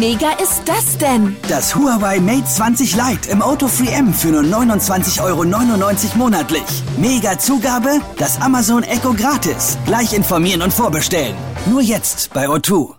mega ist das denn? Das Huawei Mate 20 Lite im Auto Free M für nur 29,99 € monatlich. Mega Zugabe, das Amazon Echo gratis. Gleich informieren und vorbestellen. Nur jetzt bei O2.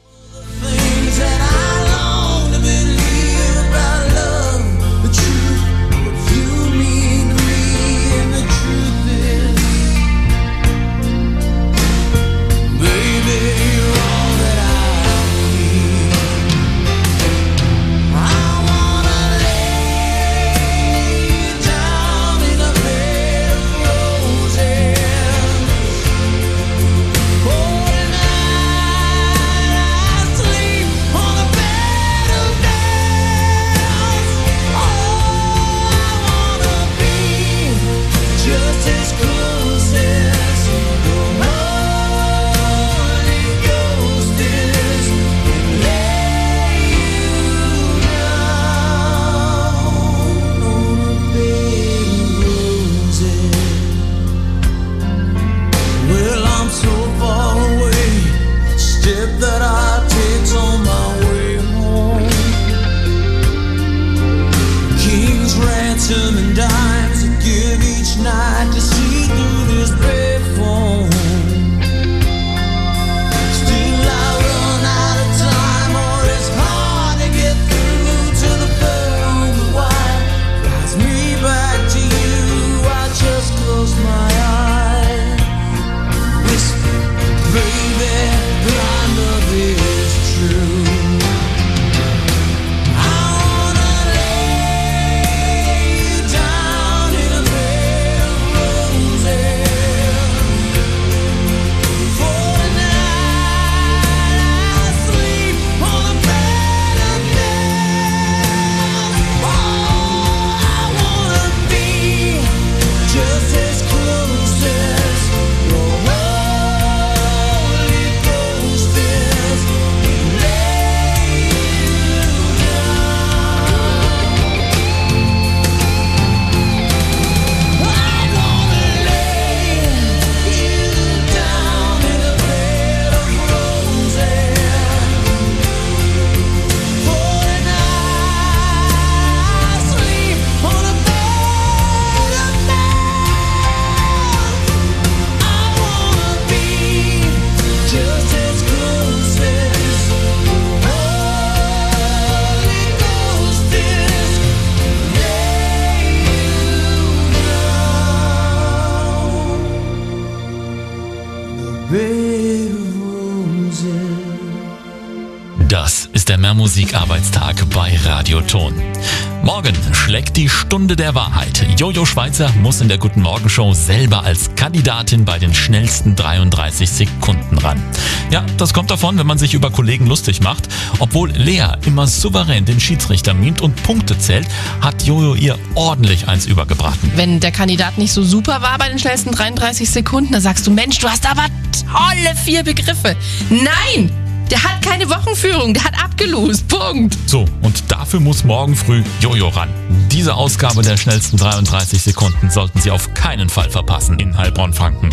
Das ist der Mehrmusik-Arbeitstag bei Radioton. Morgen schlägt die Stunde der Wahrheit. Jojo Schweizer muss in der Guten Morgen Show selber als Kandidatin bei den schnellsten 33 Sekunden ran. Ja, das kommt davon, wenn man sich über Kollegen lustig macht. Obwohl Lea immer souverän den Schiedsrichter mimt und Punkte zählt, hat Jojo ihr ordentlich eins übergebraten. Wenn der Kandidat nicht so super war bei den schnellsten 33 Sekunden, dann sagst du, Mensch, du hast aber tolle 4 Begriffe. Nein! Der hat keine Wochenführung, der hat abgelost, Punkt. So, und dafür muss morgen früh Jojo ran. Diese Ausgabe der schnellsten 33 Sekunden sollten Sie auf keinen Fall verpassen. In Heilbronn-Franken,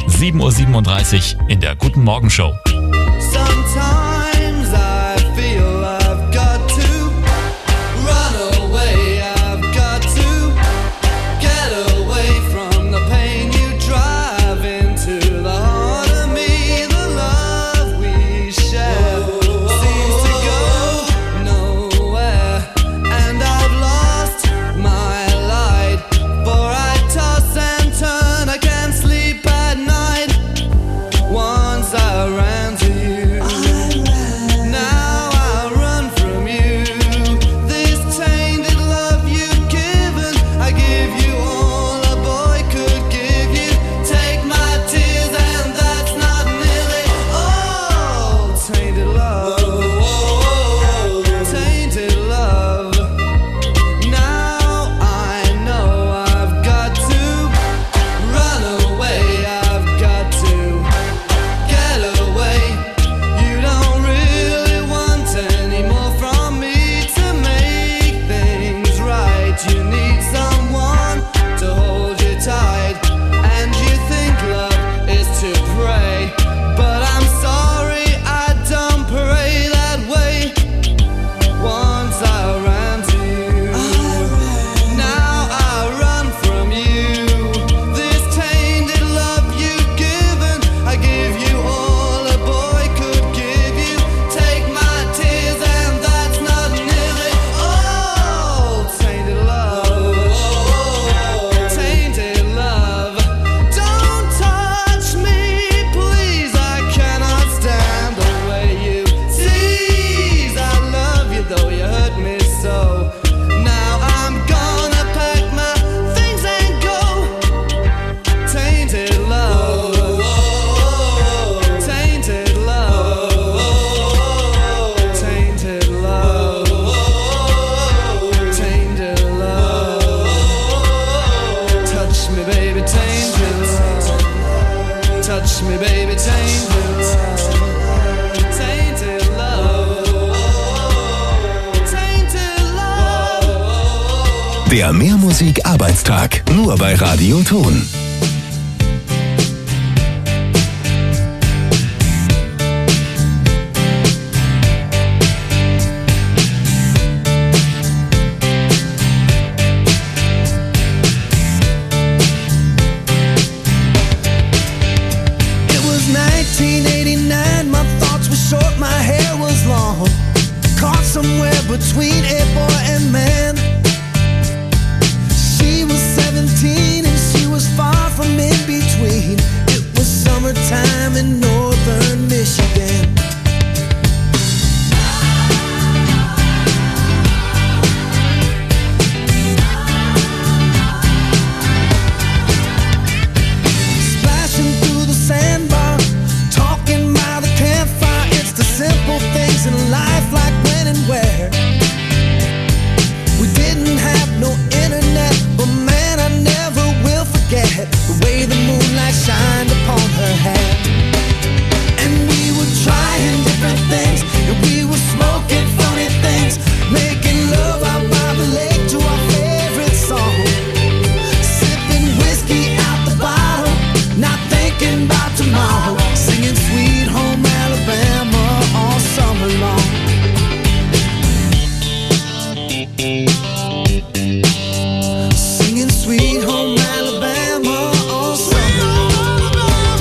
7:37 Uhr in der Guten Morgen Show. Sometimes I feel I've got to run away, I've got to get away from the pain you drive into the heart of me, the love we share seems to go nowhere, and I've lost my light, for I toss and turn, I can't sleep at night. Once I ran Der Mehrmusik-Arbeitstag. Nur bei Radio Ton. It was 1989, my thoughts were short, my hair was long. Caught somewhere between a boy and man. She was 17 and she was far from in between. It was summertime in northern Michigan. Splashing through the sandbar, talking by the campfire. It's the simple things in life, like when and where. We didn't have no internet, but man, I never will forget the way the moonlight shined upon her hair. And we were trying different things, and we were smoking funny things, making love out by the lake to our favorite song. Sipping whiskey out the bottle, not thinking about tomorrow, singing Sweet Home Alabama all summer long. Singing Sweet Home Alabama all summer long.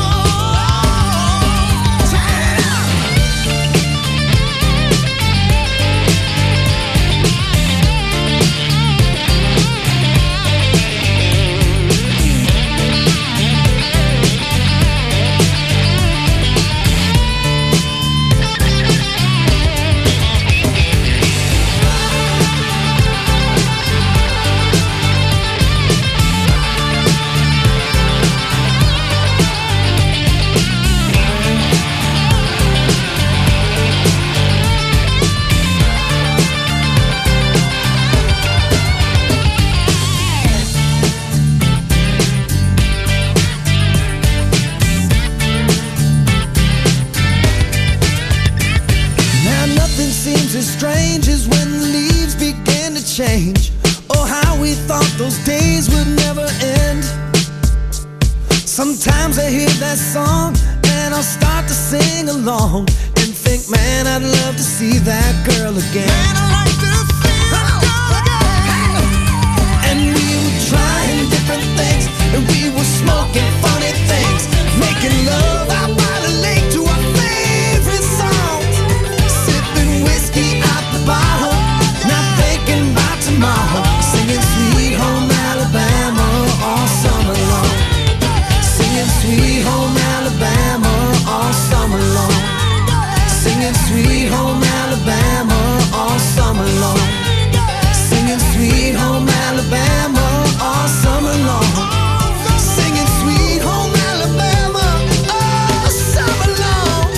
Now nothing seems as strange as when the leaves begin to change. Oh, how we thought those days would never end. Sometimes I hear that song and I'll start to sing along and think, man, I'd love to see that girl again. Man, I'd like to see that girl again. And we were trying different things, and we were smoking funny things, making love out by the lake to our favorite songs, sipping whiskey out the bottle, not thinking about tomorrow, singing Sweet Home Alabama all summer long. Singing Sweet Home Alabama all summer long. Singing Sweet Home Alabama all summer long. Singing Sweet Home Alabama all summer long. Singing Sweet Home Alabama all summer long.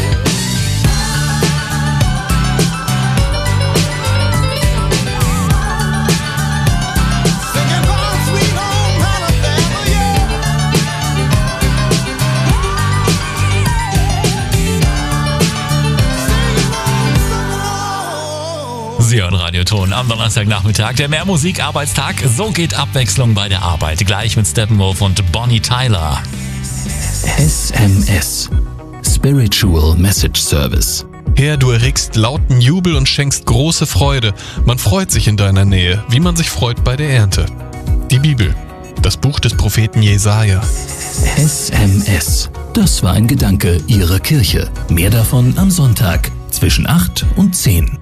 Singing about Sweet Home Alabama, yeah. Sie hören Radioton am Donnerstagnachmittag, der Mehrmusik-Arbeitstag. So geht Abwechslung bei der Arbeit. Gleich mit Steppenwolf und Bonnie Tyler. SMS. Spiritual Message Service. Herr, du erregst lauten Jubel und schenkst große Freude. Man freut sich in deiner Nähe, wie man sich freut bei der Ernte. Die Bibel, das Buch des Propheten Jesaja. SMS. Das war ein Gedanke Ihrer Kirche. Mehr davon am Sonntag zwischen 8 und 10.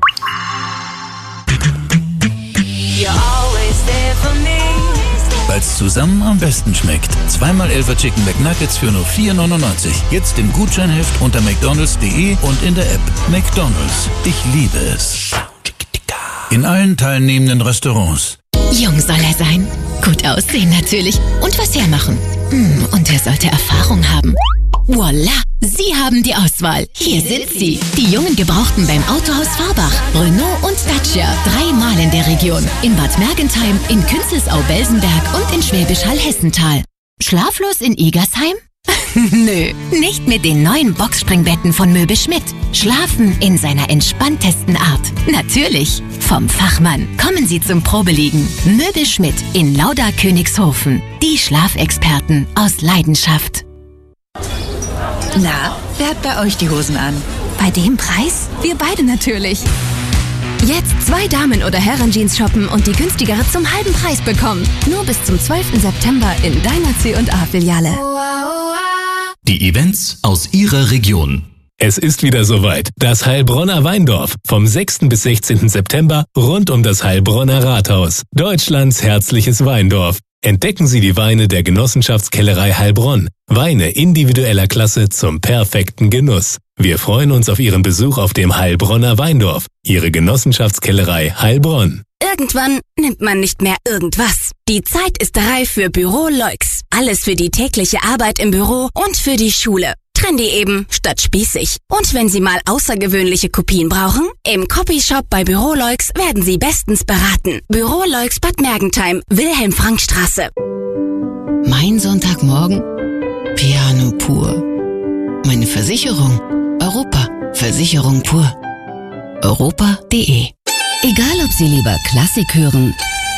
Weil's zusammen am besten schmeckt. 2x11er Chicken McNuggets für nur $4,99. Jetzt im Gutscheinheft unter mcdonalds.de und in der App. McDonalds. Ich liebe es. In allen teilnehmenden Restaurants. Jung soll er sein. Gut aussehen natürlich. Und was hermachen. Und er sollte Erfahrung haben. Voila! Sie haben die Auswahl. Hier sind sie. Die jungen Gebrauchten beim Autohaus Fahrbach. Renault und Dacia. 3-mal in der Region. In Bad Mergentheim, in Künzelsau-Belsenberg und in Schwäbisch Hall-Hessental. Schlaflos in Egersheim? Nö, nicht mit den neuen Boxspringbetten von Möbel Schmidt. Schlafen in seiner entspanntesten Art. Natürlich, vom Fachmann. Kommen Sie zum Probeliegen. Möbel Schmidt in Lauda-Königshofen. Die Schlafexperten aus Leidenschaft. Na, wer hat bei euch die Hosen an? Bei dem Preis? Wir beide natürlich. Jetzt 2 Damen- oder Herren-Jeans shoppen und die günstigere zum halben Preis bekommen. Nur bis zum 12. September in deiner C&A-Filiale. Die Events aus Ihrer Region. Es ist wieder soweit. Das Heilbronner Weindorf. Vom 6. bis 16. September rund um das Heilbronner Rathaus. Deutschlands herzliches Weindorf. Entdecken Sie die Weine der Genossenschaftskellerei Heilbronn. Weine individueller Klasse zum perfekten Genuss. Wir freuen uns auf Ihren Besuch auf dem Heilbronner Weindorf. Ihre Genossenschaftskellerei Heilbronn. Irgendwann nimmt man nicht mehr irgendwas. Die Zeit ist reif für Büro Leux. Alles für die tägliche Arbeit im Büro und für die Schule. Trendy eben, statt spießig. Und wenn Sie mal außergewöhnliche Kopien brauchen, im Copyshop bei Büro Leux werden Sie bestens beraten. Büro Leux Bad Mergentheim, Wilhelm-Frank-Straße. Mein Sonntagmorgen? Piano pur. Meine Versicherung? Europa. Versicherung pur. Europa.de. Egal, ob Sie lieber Klassik hören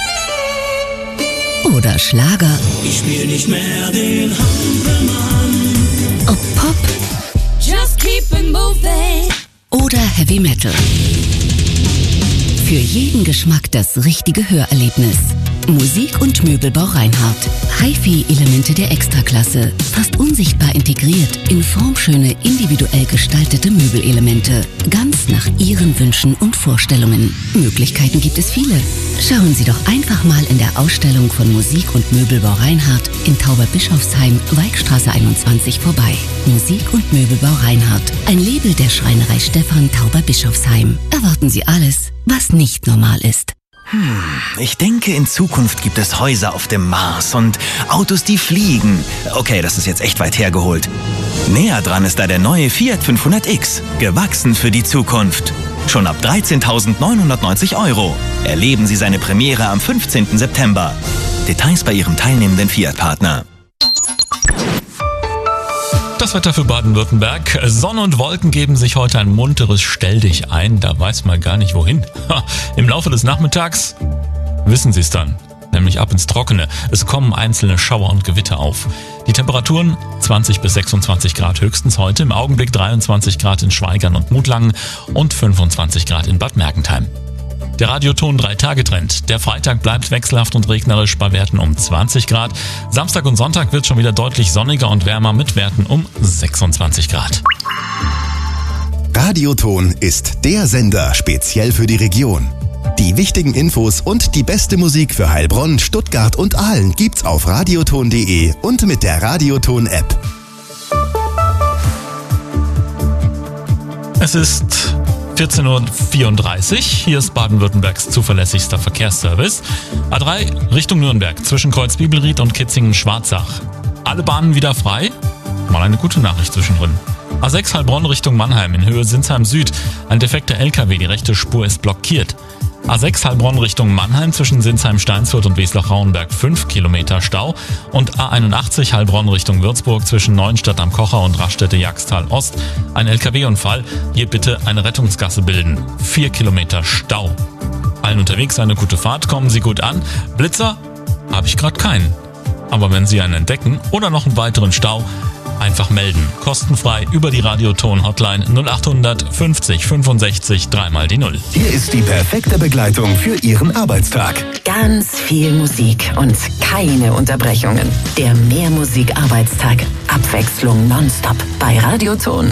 oder Schlager. Ich spiel nicht mehr den Hampelmann. Ob Pop. Just keep it moving. Oder Heavy Metal. Für jeden Geschmack das richtige Hörerlebnis. Musik und Möbelbau Reinhardt. HiFi-Elemente der Extraklasse. Fast unsichtbar integriert in formschöne, individuell gestaltete Möbelelemente. Ganz nach Ihren Wünschen und Vorstellungen. Möglichkeiten gibt es viele. Schauen Sie doch einfach mal in der Ausstellung von Musik und Möbelbau Reinhardt in Tauberbischofsheim, Weichstraße 21 vorbei. Musik und Möbelbau Reinhardt. Ein Label der Schreinerei Stephan Tauberbischofsheim. Erwarten Sie alles, was nicht normal ist. Ich denke, in Zukunft gibt es Häuser auf dem Mars und Autos, die fliegen. Okay, das ist jetzt echt weit hergeholt. Näher dran ist da der neue Fiat 500X. Gewachsen für die Zukunft. Schon ab 13.990 €. Erleben Sie seine Premiere am 15. September. Details bei Ihrem teilnehmenden Fiat-Partner. Das Wetter für Baden-Württemberg. Sonne und Wolken geben sich heute ein munteres Stell-dich ein. Da weiß man gar nicht wohin. Im Laufe des Nachmittags wissen Sie es dann. Nämlich ab ins Trockene. Es kommen einzelne Schauer und Gewitter auf. Die Temperaturen 20 bis 26 Grad höchstens heute. Im Augenblick 23 Grad in Schwaigern und Mutlangen und 25 Grad in Bad Mergentheim. Der Radioton 3-Tage-Trend. Der Freitag bleibt wechselhaft und regnerisch bei Werten um 20 Grad. Samstag und Sonntag wird schon wieder deutlich sonniger und wärmer mit Werten um 26 Grad. Radioton ist der Sender speziell für die Region. Die wichtigen Infos und die beste Musik für Heilbronn, Stuttgart und Aalen gibt's auf radioton.de und mit der Radioton-App. Es ist 14:34 Uhr, hier ist Baden-Württembergs zuverlässigster Verkehrsservice. A3 Richtung Nürnberg zwischen Kreuzbibelried und Kitzingen-Schwarzach. Alle Bahnen wieder frei? Mal eine gute Nachricht zwischendrin. A6 Heilbronn Richtung Mannheim in Höhe Sinsheim Süd. Ein defekter LKW, die rechte Spur ist blockiert. A6 Heilbronn Richtung Mannheim zwischen Sinsheim-Steinsfurt und Wesloch-Rauenberg 5 Kilometer Stau und A81 Heilbronn Richtung Würzburg zwischen Neuenstadt am Kocher und Raststätte-Jagstal Ost. Ein LKW-Unfall, hier bitte eine Rettungsgasse bilden. 4 Kilometer Stau. Allen unterwegs eine gute Fahrt, kommen Sie gut an. Blitzer habe ich gerade keinen. Aber wenn Sie einen entdecken oder noch einen weiteren Stau, einfach melden. Kostenfrei über die Radioton-Hotline 0800 50 65 3 die 0. Hier ist die perfekte Begleitung für Ihren Arbeitstag. Ganz viel Musik und keine Unterbrechungen. Der Mehrmusik-Arbeitstag. Abwechslung nonstop bei Radioton.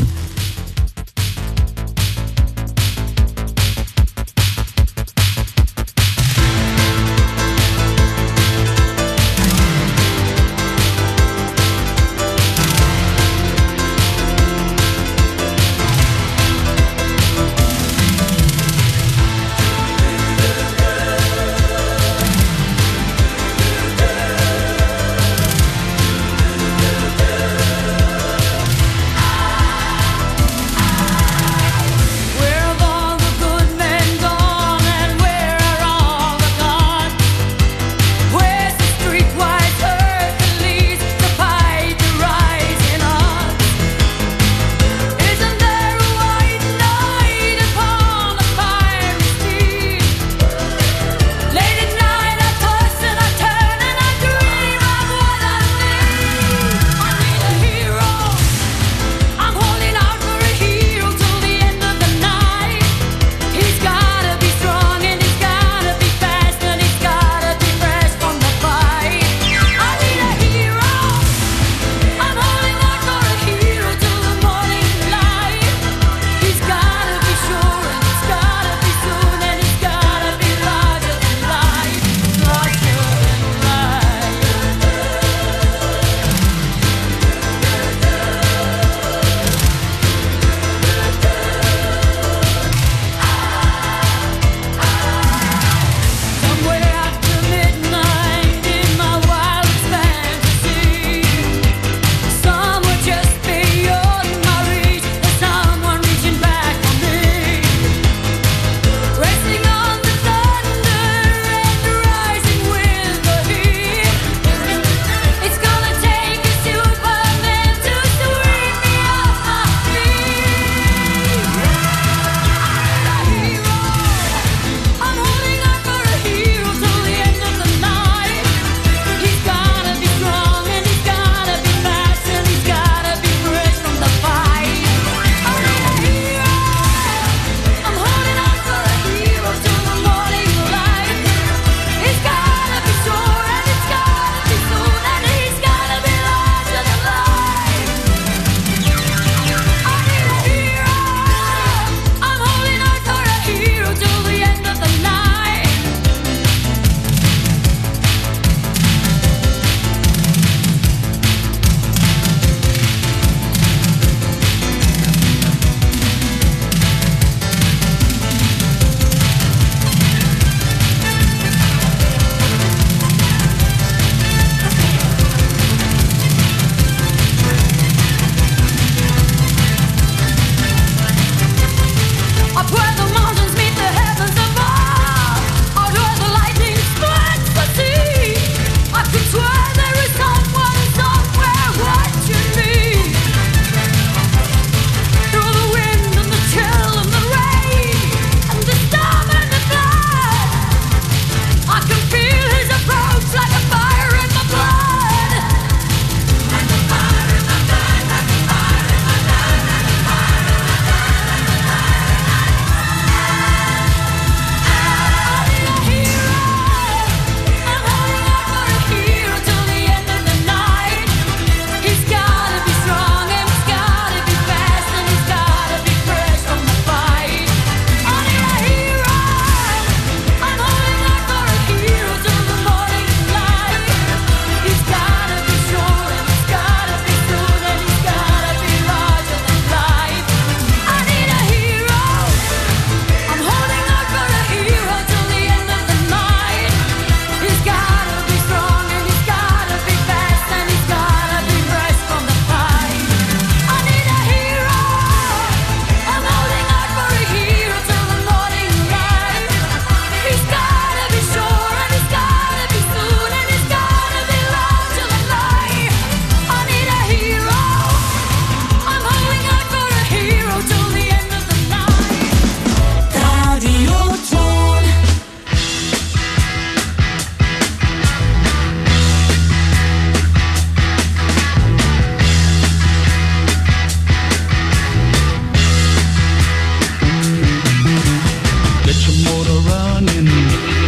Get your motor running.